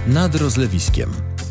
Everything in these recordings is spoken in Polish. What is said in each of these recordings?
nad rozlewiskiem.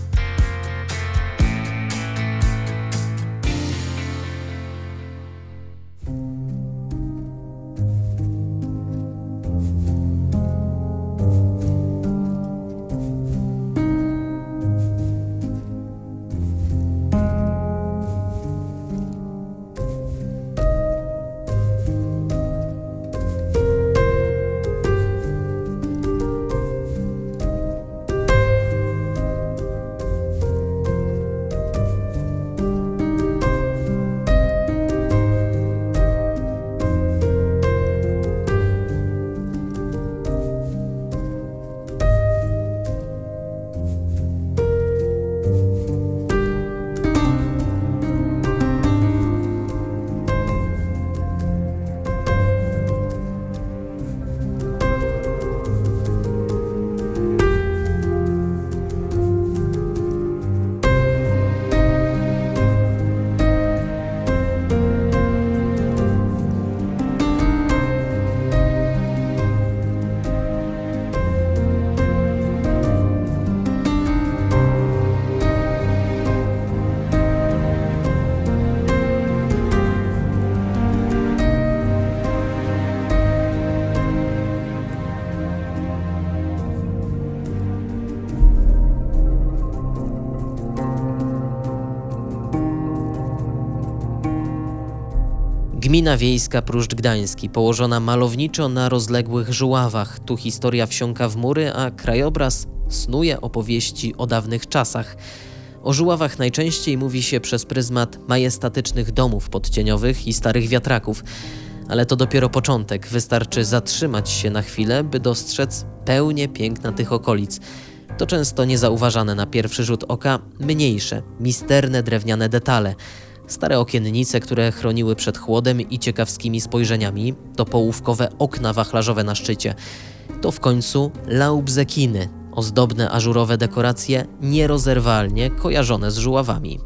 Gmina wiejska Pruszcz Gdański, położona malowniczo na rozległych Żuławach. Tu historia wsiąka w mury, a krajobraz snuje opowieści o dawnych czasach. O Żuławach najczęściej mówi się przez pryzmat majestatycznych domów podcieniowych i starych wiatraków. Ale to dopiero początek. Wystarczy zatrzymać się na chwilę, by dostrzec pełnię piękna tych okolic. To często niezauważane na pierwszy rzut oka mniejsze, misterne drewniane detale. Stare okiennice, które chroniły przed chłodem i ciekawskimi spojrzeniami, to połówkowe okna wachlarzowe na szczycie. To w końcu laubzekiny, ozdobne ażurowe dekoracje nierozerwalnie kojarzone z Żuławami.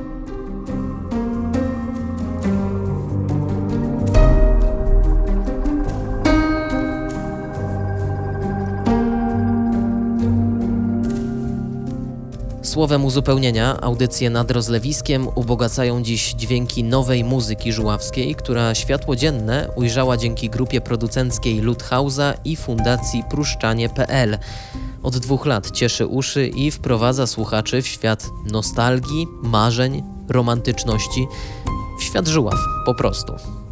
Słowem uzupełnienia audycje nad rozlewiskiem ubogacają dziś dźwięki nowej muzyki żuławskiej, która światło dzienne ujrzała dzięki grupie producenckiej Ludhausa i fundacji Pruszczanie.pl. Od 2 lat cieszy uszy i wprowadza słuchaczy w świat nostalgii, marzeń, romantyczności, w świat Żuław po prostu.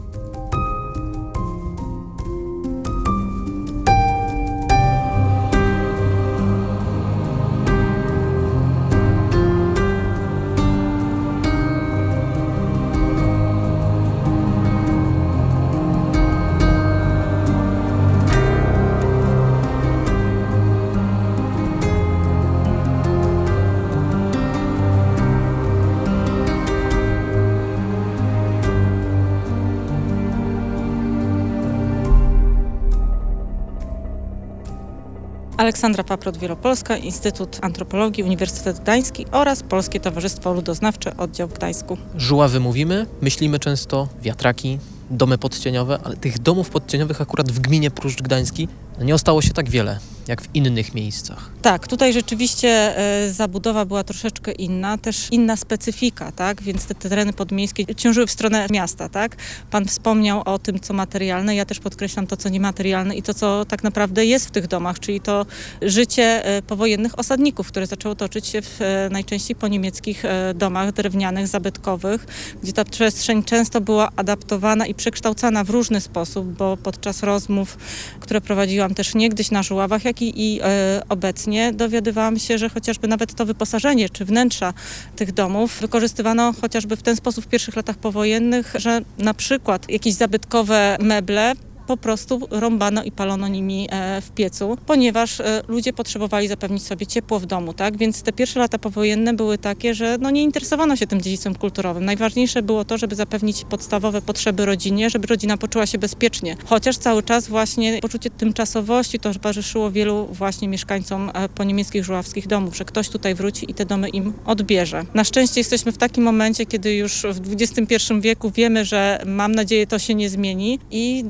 Aleksandra Paprot, Wielopolska, Instytut Antropologii, Uniwersytet Gdański oraz Polskie Towarzystwo Ludoznawcze, oddział w Gdańsku. Żuławy mówimy, myślimy często wiatraki, domy podcieniowe, ale tych domów podcieniowych akurat w gminie Pruszcz Gdański nie ostało się tak wiele, jak w innych miejscach. Tak, tutaj rzeczywiście zabudowa była troszeczkę inna, też inna specyfika, tak? Więc te tereny podmiejskie ciążyły w stronę miasta, tak? Pan wspomniał o tym, co materialne, ja też podkreślam to, co niematerialne i to, co tak naprawdę jest w tych domach, czyli to życie powojennych osadników, które zaczęło toczyć się w najczęściej po niemieckich domach drewnianych, zabytkowych, gdzie ta przestrzeń często była adaptowana i przekształcana w różny sposób, bo podczas rozmów, które prowadziłam też niegdyś na Żuławach, jak i obecnie dowiadywałam się, że chociażby nawet to wyposażenie czy wnętrza tych domów wykorzystywano chociażby w ten sposób w pierwszych latach powojennych, że na przykład jakieś zabytkowe meble po prostu rąbano i palono nimi w piecu, ponieważ ludzie potrzebowali zapewnić sobie ciepło w domu, tak? Więc te pierwsze lata powojenne były takie, że nie interesowano się tym dziedzictwem kulturowym. Najważniejsze było to, żeby zapewnić podstawowe potrzeby rodzinie, żeby rodzina poczuła się bezpiecznie. Chociaż cały czas właśnie poczucie tymczasowości towarzyszyło wielu właśnie mieszkańcom poniemieckich żuławskich domów, że ktoś tutaj wróci i te domy im odbierze. Na szczęście jesteśmy w takim momencie, kiedy już w XXI wieku wiemy, że mam nadzieję to się nie zmieni i dostrzegamy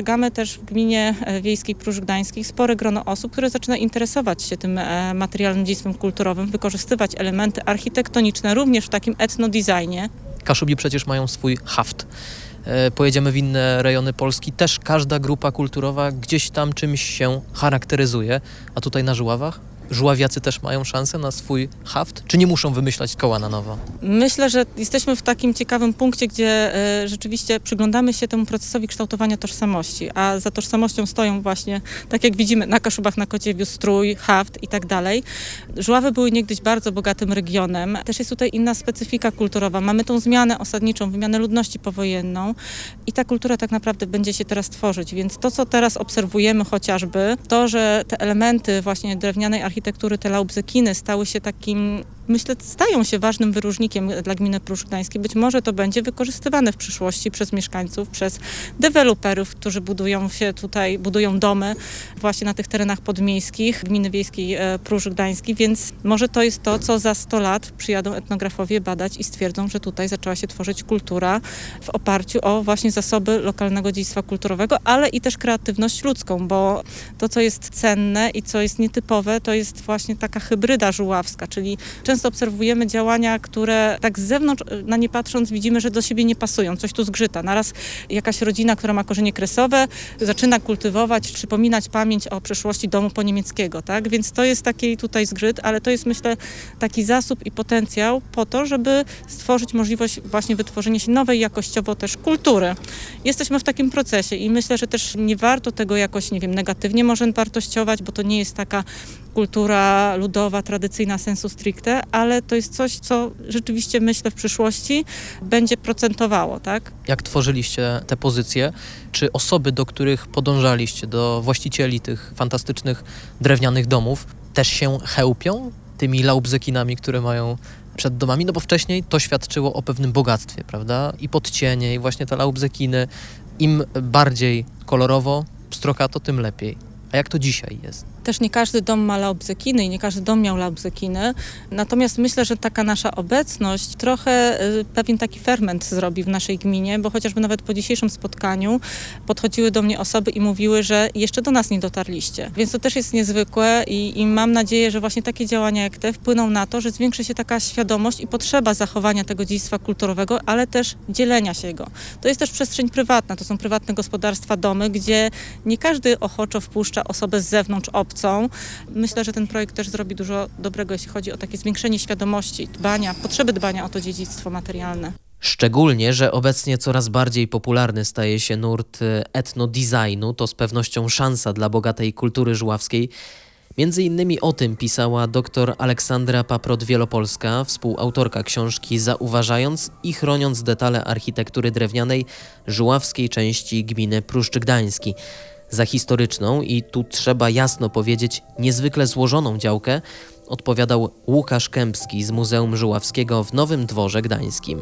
dostrzegamy też w gminie wiejskiej Pruszcz Gdańskich spore grono osób, które zaczyna interesować się tym materialnym dziedzictwem kulturowym, wykorzystywać elementy architektoniczne również w takim etnodesignie. Kaszubi przecież mają swój haft. Pojedziemy w inne rejony Polski, też każda grupa kulturowa gdzieś tam czymś się charakteryzuje, a tutaj na Żuławach? Żuławiacy też mają szansę na swój haft? Czy nie muszą wymyślać koła na nowo? Myślę, że jesteśmy w takim ciekawym punkcie, gdzie rzeczywiście przyglądamy się temu procesowi kształtowania tożsamości, a za tożsamością stoją właśnie, tak jak widzimy na Kaszubach, na Kociewiu, strój, haft i tak dalej. Żuławy były niegdyś bardzo bogatym regionem. Też jest tutaj inna specyfika kulturowa. Mamy tą zmianę osadniczą, wymianę ludności powojenną i ta kultura tak naprawdę będzie się teraz tworzyć. Więc to, co teraz obserwujemy chociażby, to, że te elementy właśnie drewnianej architektury, te laubzekiny stały się takim, myślę, stają się ważnym wyróżnikiem dla gminy Pruszcz Gdańskiej. Być może to będzie wykorzystywane w przyszłości przez mieszkańców, przez deweloperów, którzy budują domy właśnie na tych terenach podmiejskich gminy wiejskiej Pruszcz Gdański, więc może to jest to, co za 100 lat przyjadą etnografowie badać i stwierdzą, że tutaj zaczęła się tworzyć kultura w oparciu o właśnie zasoby lokalnego dziedzictwa kulturowego, ale i też kreatywność ludzką, bo to, co jest cenne i co jest nietypowe, to jest właśnie taka hybryda żuławska, czyli często obserwujemy działania, które tak z zewnątrz, na nie patrząc, widzimy, że do siebie nie pasują, coś tu zgrzyta. Naraz jakaś rodzina, która ma korzenie kresowe, zaczyna kultywować, przypominać pamięć o przeszłości domu poniemieckiego, tak? Więc to jest taki tutaj zgrzyt, ale to jest, myślę, taki zasób i potencjał po to, żeby stworzyć możliwość właśnie wytworzenia się nowej jakościowo też kultury. Jesteśmy w takim procesie i myślę, że też nie warto tego jakoś, nie wiem, negatywnie może wartościować, bo to nie jest taka kultura ludowa, tradycyjna sensu stricte, ale to jest coś, co rzeczywiście, myślę, w przyszłości będzie procentowało, tak? Jak tworzyliście te pozycje? Czy osoby, do których podążaliście, do właścicieli tych fantastycznych drewnianych domów, też się chełpią tymi laubzekinami, które mają przed domami? No bo wcześniej to świadczyło o pewnym bogactwie, prawda? I podcienie, i właśnie te laubzekiny. Im bardziej kolorowo, pstrokato, tym lepiej. A jak to dzisiaj jest? Też nie każdy dom ma laubzekiny i nie każdy dom miał laubzekiny. Natomiast myślę, że taka nasza obecność trochę pewien taki ferment zrobi w naszej gminie, bo chociażby nawet po dzisiejszym spotkaniu podchodziły do mnie osoby i mówiły, że jeszcze do nas nie dotarliście. Więc to też jest niezwykłe i mam nadzieję, że właśnie takie działania jak te wpłyną na to, że zwiększy się taka świadomość i potrzeba zachowania tego dziedzictwa kulturowego, ale też dzielenia się go. To jest też przestrzeń prywatna, to są prywatne gospodarstwa, domy, gdzie nie każdy ochoczo wpuszcza osobę z zewnątrz obcą. Myślę, że ten projekt też zrobi dużo dobrego, jeśli chodzi o takie zwiększenie świadomości, potrzeby dbania o to dziedzictwo materialne. Szczególnie, że obecnie coraz bardziej popularny staje się nurt etnodesignu, to z pewnością szansa dla bogatej kultury żuławskiej. Między innymi o tym pisała dr Aleksandra Paprot-Wielopolska, współautorka książki Zauważając i chroniąc detale architektury drewnianej żuławskiej części gminy Pruszcz Gdański. Za historyczną i tu trzeba jasno powiedzieć niezwykle złożoną działkę odpowiadał Łukasz Kępski z Muzeum Żuławskiego w Nowym Dworze Gdańskim.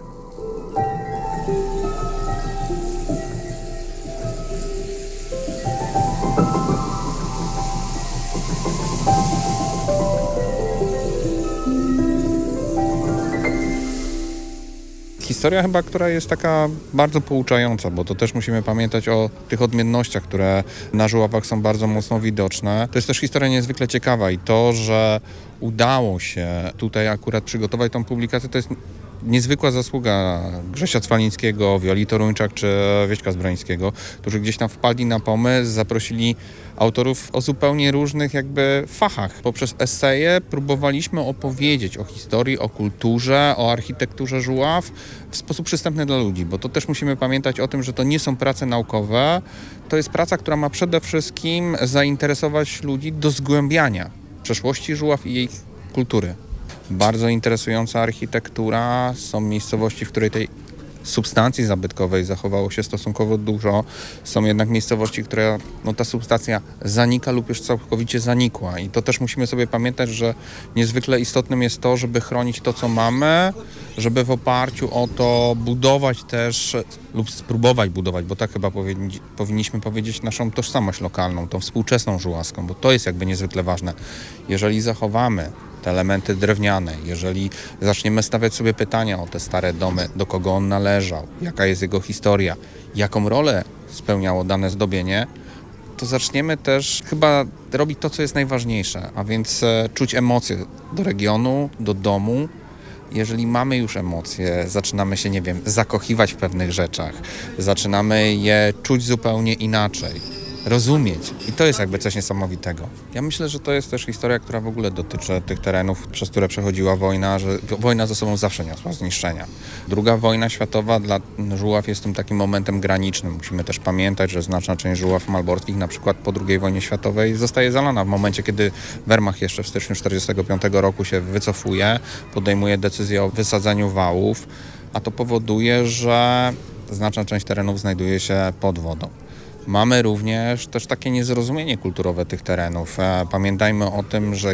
Historia chyba, która jest taka bardzo pouczająca, bo to też musimy pamiętać o tych odmiennościach, które na Żuławach są bardzo mocno widoczne. To jest też historia niezwykle ciekawa i to, że udało się tutaj akurat przygotować tą publikację, to jest niezwykła zasługa Grzesia Cwalińskiego, Wioli Toruńczak czy Wieśka Zbrońskiego, którzy gdzieś tam wpadli na pomysł, zaprosili autorów o zupełnie różnych jakby fachach. Poprzez eseje próbowaliśmy opowiedzieć o historii, o kulturze, o architekturze Żuław w sposób przystępny dla ludzi, bo to też musimy pamiętać o tym, że to nie są prace naukowe, to jest praca, która ma przede wszystkim zainteresować ludzi do zgłębiania przeszłości Żuław i jej kultury. Bardzo interesująca architektura, są miejscowości, w której tej substancji zabytkowej zachowało się stosunkowo dużo. Są jednak miejscowości, które ta substancja zanika lub już całkowicie zanikła. I to też musimy sobie pamiętać, że niezwykle istotnym jest to, żeby chronić to, co mamy, żeby w oparciu o to budować też lub spróbować budować, bo tak chyba powinniśmy powiedzieć, naszą tożsamość lokalną, tą współczesną żuławską, bo to jest jakby niezwykle ważne. Jeżeli zachowamy te elementy drewniane, jeżeli zaczniemy stawiać sobie pytania o te stare domy, do kogo on należał, jaka jest jego historia, jaką rolę spełniało dane zdobienie, to zaczniemy też chyba robić to, co jest najważniejsze, a więc czuć emocje do regionu, do domu. Jeżeli mamy już emocje, zaczynamy się, zakochiwać w pewnych rzeczach, zaczynamy je czuć zupełnie inaczej, rozumieć. I to jest jakby coś niesamowitego. Ja myślę, że to jest też historia, która w ogóle dotyczy tych terenów, przez które przechodziła wojna, że wojna ze sobą zawsze niosła zniszczenia. Druga wojna światowa dla Żuław jest tym takim momentem granicznym. Musimy też pamiętać, że znaczna część Żuław malborskich na przykład po II wojnie światowej zostaje zalana w momencie, kiedy Wehrmacht jeszcze w styczniu 1945 roku się wycofuje, podejmuje decyzję o wysadzeniu wałów, a to powoduje, że znaczna część terenów znajduje się pod wodą. Mamy również też takie niezrozumienie kulturowe tych terenów. Pamiętajmy o tym, że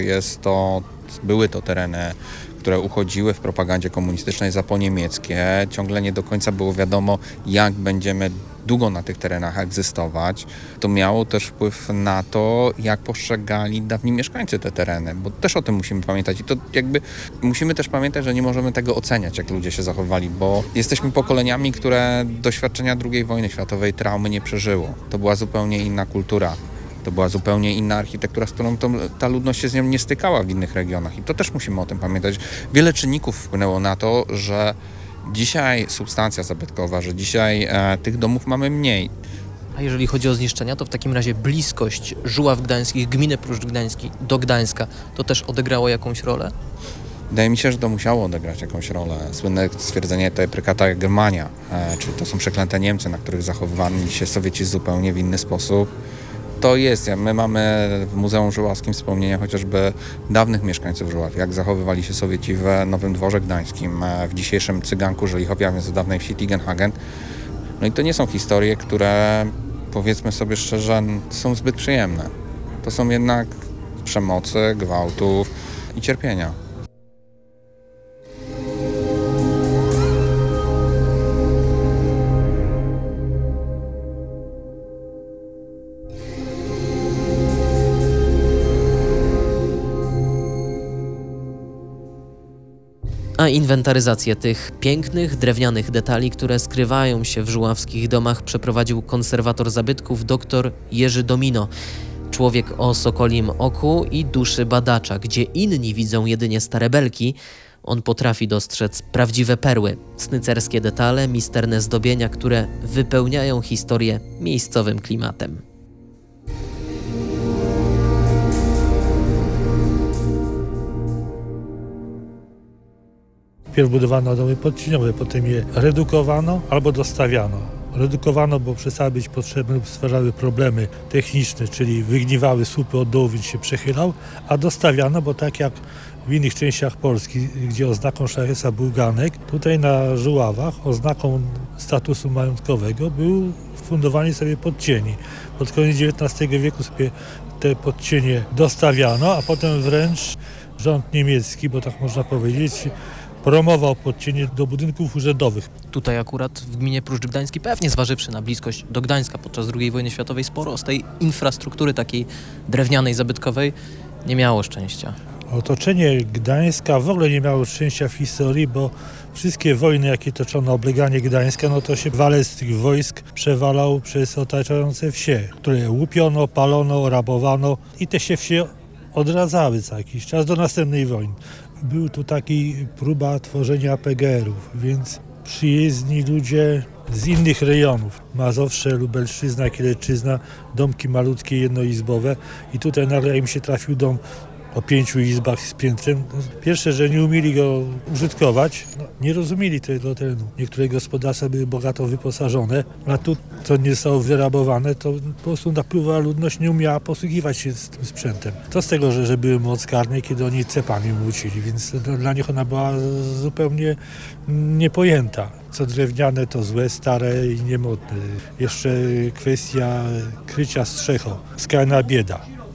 były to tereny, które uchodziły w propagandzie komunistycznej za poniemieckie. Ciągle nie do końca było wiadomo, jak będziemy długo na tych terenach egzystować. To miało też wpływ na to, jak postrzegali dawni mieszkańcy te tereny, bo też o tym musimy pamiętać. I to musimy też pamiętać, że nie możemy tego oceniać, jak ludzie się zachowali, bo jesteśmy pokoleniami, które doświadczenia II wojny światowej, traumy nie przeżyło. To była zupełnie inna kultura. To była zupełnie inna architektura, z którą ta ludność się z nią nie stykała w innych regionach. I to też musimy o tym pamiętać. Wiele czynników wpłynęło na to, że dzisiaj substancja zabytkowa, że dzisiaj tych domów mamy mniej. A jeżeli chodzi o zniszczenia, to w takim razie bliskość Żuław Gdańskich, gminy Pruszcz Gdański do Gdańska, to też odegrało jakąś rolę? Wydaje mi się, że to musiało odegrać jakąś rolę. Słynne stwierdzenie Prekata Germania, czyli to są przeklęte Niemcy, na których zachowywali się Sowieci zupełnie w inny sposób. To jest. My mamy w Muzeum Żuławskim wspomnienia chociażby dawnych mieszkańców Żuław, jak zachowywali się Sowieci w Nowym Dworze Gdańskim, w dzisiejszym Cyganku Żelichowie, a więc w dawnej wsi Tiegenhagen. No i to nie są historie, które, powiedzmy sobie szczerze, są zbyt przyjemne. To są jednak przemocy, gwałtów i cierpienia. A inwentaryzację tych pięknych, drewnianych detali, które skrywają się w żuławskich domach, przeprowadził konserwator zabytków dr Jerzy Domino. Człowiek o sokolim oku i duszy badacza. Gdzie inni widzą jedynie stare belki, on potrafi dostrzec prawdziwe perły, snycerskie detale, misterne zdobienia, które wypełniają historię miejscowym klimatem. Pierw budowano domy podcieniowe, potem je redukowano albo dostawiano. Redukowano, bo przestały być potrzebne lub stwarzały problemy techniczne, czyli wygniwały słupy od dołu, więc się przechylał, a dostawiano, bo tak jak w innych częściach Polski, gdzie oznaką szlachectwa był ganek, tutaj na Żuławach oznaką statusu majątkowego był fundowanie sobie podcieni. Pod koniec XIX wieku sobie te podcienie dostawiano, a potem wręcz rząd niemiecki, bo tak można powiedzieć, promował podcienie do budynków urzędowych. Tutaj akurat w gminie Pruszcz Gdański, pewnie zważywszy na bliskość do Gdańska podczas II wojny światowej, sporo z tej infrastruktury takiej drewnianej, zabytkowej nie miało szczęścia. Otoczenie Gdańska w ogóle nie miało szczęścia w historii, bo wszystkie wojny, jakie toczono obleganie Gdańska, no to się walec tych wojsk przewalał przez otaczające wsie, które łupiono, palono, rabowano i te się wsie odradzały co jakiś czas do następnej wojny. Był tu taki próba tworzenia PGR-ów, więc przyjezdni ludzie z innych rejonów, Mazowsze, Lubelszczyzna, Kielecczyzna, domki malutkie, jednoizbowe i tutaj nagle im się trafił dom o 5 izbach z piętrem. Pierwsze, że nie umieli go użytkować, nie rozumieli tego terenu. Niektóre gospodarstwa były bogato wyposażone, a tu, co nie zostało wyrabowane, to po prostu napływa ludność nie umiała posługiwać się z tym sprzętem. To z tego, że były moc karnej, kiedy oni cepami młócili, więc dla nich ona była zupełnie niepojęta. Co drewniane, to złe, stare i niemodne. Jeszcze kwestia krycia strzechą. Skrajna bieda.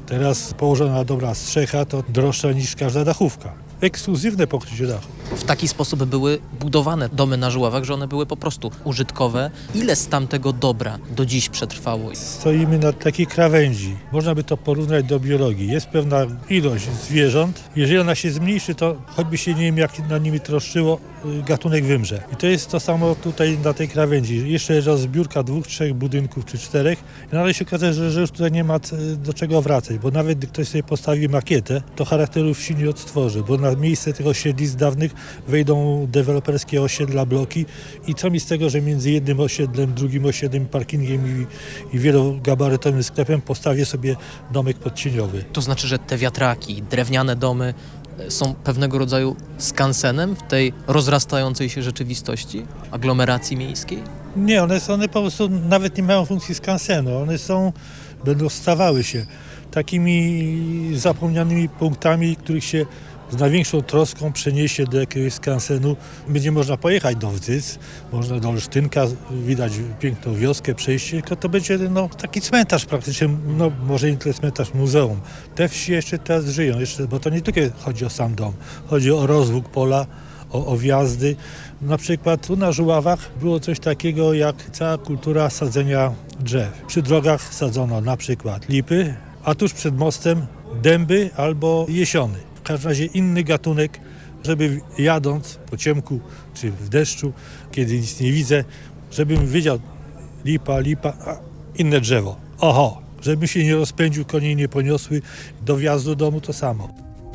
Teraz położona dobra strzecha to droższa niż każda dachówka. Ekskluzywne pokrycie dachu. W taki sposób były budowane domy na Żuławach, że one były po prostu użytkowe. Ile z tamtego dobra do dziś przetrwało? Stoimy na takiej krawędzi. Można by to porównać do biologii. Jest pewna ilość zwierząt. Jeżeli ona się zmniejszy, to choćby się nie wiem jak nad nimi troszczyło, gatunek wymrze. I to jest to samo tutaj na tej krawędzi. Jeszcze rozbiórka 2, 3 budynków czy 4. I nagle się okaże, że już tutaj nie ma do czego wracać, bo nawet gdy ktoś sobie postawi makietę, to charakteru wsi nie odtworzy, bo na miejsce tych osiedlisk dawnych wejdą deweloperskie osiedla, bloki i co mi z tego, że między jednym osiedlem, drugim osiedlem, parkingiem i wielogabarytowym sklepem postawię sobie domek podcieniowy. To znaczy, że te wiatraki, drewniane domy są pewnego rodzaju skansenem w tej rozrastającej się rzeczywistości, aglomeracji miejskiej? Nie, one po prostu nawet nie mają funkcji skansenu. Będą stawały się takimi zapomnianymi punktami, których się z największą troską przeniesie do jakiegoś skansenu. Będzie można pojechać do Wdzyc, można do Olsztynka, widać piękną wioskę, przejście, tylko to będzie taki cmentarz praktycznie, może nie tyle cmentarz, muzeum. Te wsi jeszcze teraz żyją, bo to nie tylko chodzi o sam dom, chodzi o rozwóg pola, o wjazdy. Na przykład tu na Żuławach było coś takiego jak cała kultura sadzenia drzew. Przy drogach sadzono na przykład lipy, a tuż przed mostem dęby albo jesiony. W każdym razie inny gatunek, żeby jadąc po ciemku czy w deszczu, kiedy nic nie widzę, żebym wiedział lipa, a inne drzewo. Oho, żebym się nie rozpędził, konie nie poniosły, do wjazdu do domu to samo.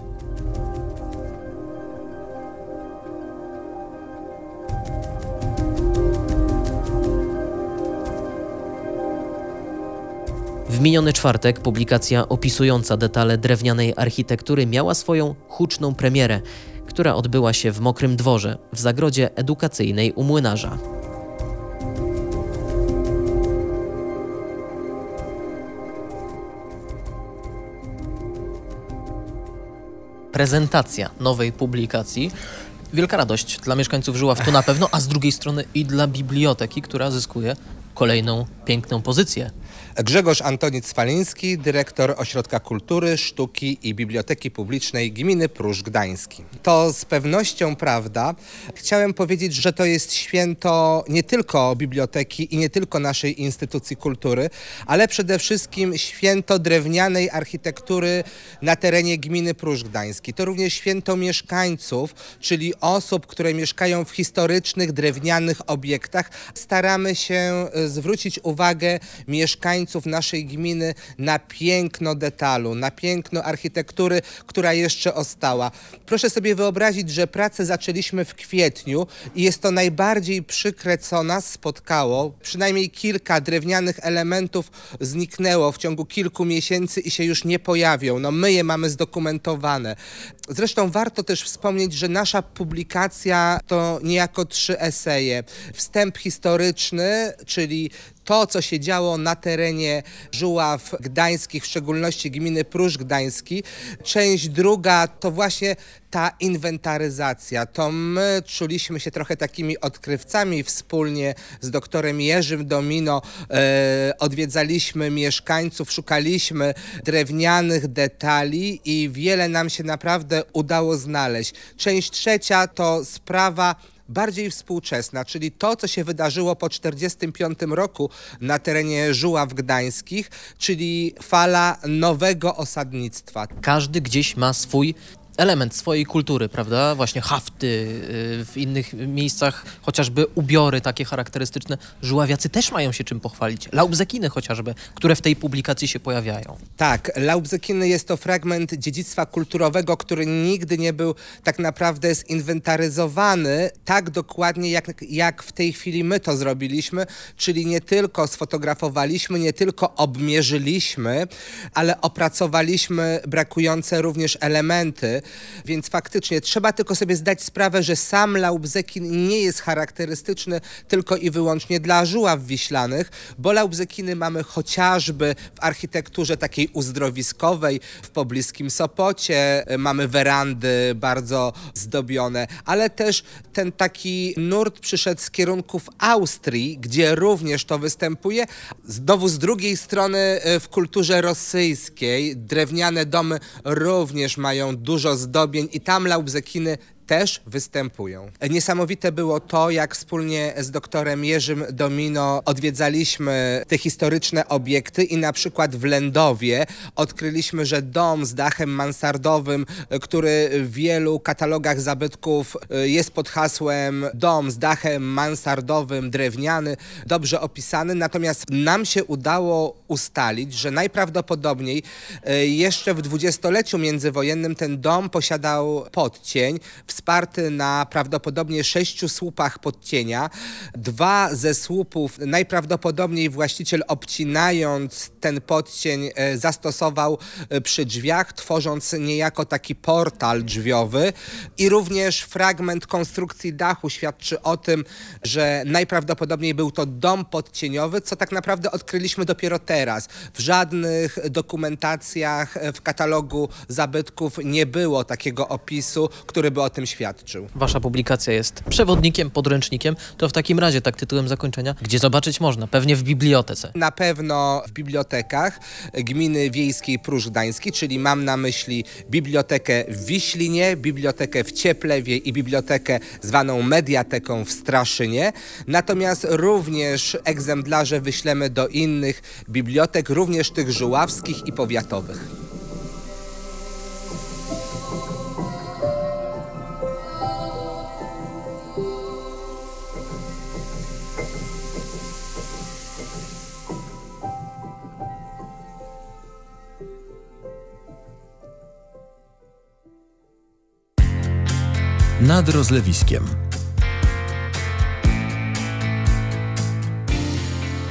W miniony czwartek publikacja opisująca detale drewnianej architektury miała swoją huczną premierę, która odbyła się w Mokrym Dworze, w zagrodzie edukacyjnej u Młynarza. Prezentacja nowej publikacji. Wielka radość dla mieszkańców Żuław, to na pewno, a z drugiej strony i dla biblioteki, która zyskuje kolejną piękną pozycję. Grzegorz Antoni Cwaliński, dyrektor Ośrodka Kultury, Sztuki i Biblioteki Publicznej Gminy Pruszcz Gdański. To z pewnością prawda. Chciałem powiedzieć, że to jest święto nie tylko biblioteki i nie tylko naszej instytucji kultury, ale przede wszystkim święto drewnianej architektury na terenie gminy Pruszcz Gdański. To również święto mieszkańców, czyli osób, które mieszkają w historycznych, drewnianych obiektach. Staramy się zwrócić uwagę mieszkańców naszej gminy na piękno detalu, na piękno architektury, która jeszcze ostała. Proszę sobie wyobrazić, że pracę zaczęliśmy w kwietniu i jest to najbardziej przykre, co nas spotkało. Przynajmniej kilka drewnianych elementów zniknęło w ciągu kilku miesięcy i się już nie pojawią. My je mamy zdokumentowane. Zresztą warto też wspomnieć, że nasza publikacja to niejako 3 eseje. Wstęp historyczny, czyli to, co się działo na terenie Żuław Gdańskich, w szczególności gminy Pruszcz Gdański. Część druga to właśnie ta inwentaryzacja. To my czuliśmy się trochę takimi odkrywcami wspólnie z doktorem Jerzym Domino. Odwiedzaliśmy mieszkańców, szukaliśmy drewnianych detali i wiele nam się naprawdę udało znaleźć. Część trzecia to sprawa bardziej współczesna, czyli to, co się wydarzyło po 1945 roku na terenie Żuław Gdańskich, czyli fala nowego osadnictwa. Każdy gdzieś ma swój element swojej kultury, prawda? Właśnie hafty, w innych miejscach chociażby ubiory takie charakterystyczne. Żuławiacy też mają się czym pochwalić. Laubzekiny chociażby, które w tej publikacji się pojawiają. Tak, Laubzekiny jest to fragment dziedzictwa kulturowego, który nigdy nie był tak naprawdę zinwentaryzowany tak dokładnie, jak w tej chwili my to zrobiliśmy, czyli nie tylko sfotografowaliśmy, nie tylko obmierzyliśmy, ale opracowaliśmy brakujące również elementy. więc faktycznie trzeba tylko sobie zdać sprawę, że sam Laubzekin nie jest charakterystyczny tylko i wyłącznie dla Żuław Wiślanych, bo Laubzekiny mamy chociażby w architekturze takiej uzdrowiskowej, w pobliskim Sopocie, mamy werandy bardzo zdobione, ale też ten taki nurt przyszedł z kierunków Austrii, gdzie również to występuje. Znowu z drugiej strony w kulturze rosyjskiej drewniane domy również mają dużo zdobień i tam Laubzekiny też występują. Niesamowite było to, jak wspólnie z doktorem Jerzym Domino odwiedzaliśmy te historyczne obiekty i na przykład w Lędowie odkryliśmy, że dom z dachem mansardowym, który w wielu katalogach zabytków jest pod hasłem dom z dachem mansardowym, drewniany, dobrze opisany, natomiast nam się udało ustalić, że najprawdopodobniej jeszcze w dwudziestoleciu międzywojennym ten dom posiadał podcień, wsparty na prawdopodobnie 6 słupach podcienia. 2 ze słupów najprawdopodobniej właściciel, obcinając ten podcień, zastosował przy drzwiach, tworząc niejako taki portal drzwiowy i również fragment konstrukcji dachu świadczy o tym, że najprawdopodobniej był to dom podcieniowy, co tak naprawdę odkryliśmy dopiero teraz. W żadnych dokumentacjach w katalogu zabytków nie było takiego opisu, który by o tym świadczył. Wasza publikacja jest przewodnikiem, podręcznikiem. To w takim razie, tak tytułem zakończenia, gdzie zobaczyć można? Pewnie w bibliotece. Na pewno w bibliotekach gminy wiejskiej Pruszcz Gdański, czyli mam na myśli bibliotekę w Wiślinie, bibliotekę w Cieplewie i bibliotekę zwaną Mediateką w Straszynie. Natomiast również egzemplarze wyślemy do innych bibliotek, również tych żuławskich i powiatowych. Nad rozlewiskiem.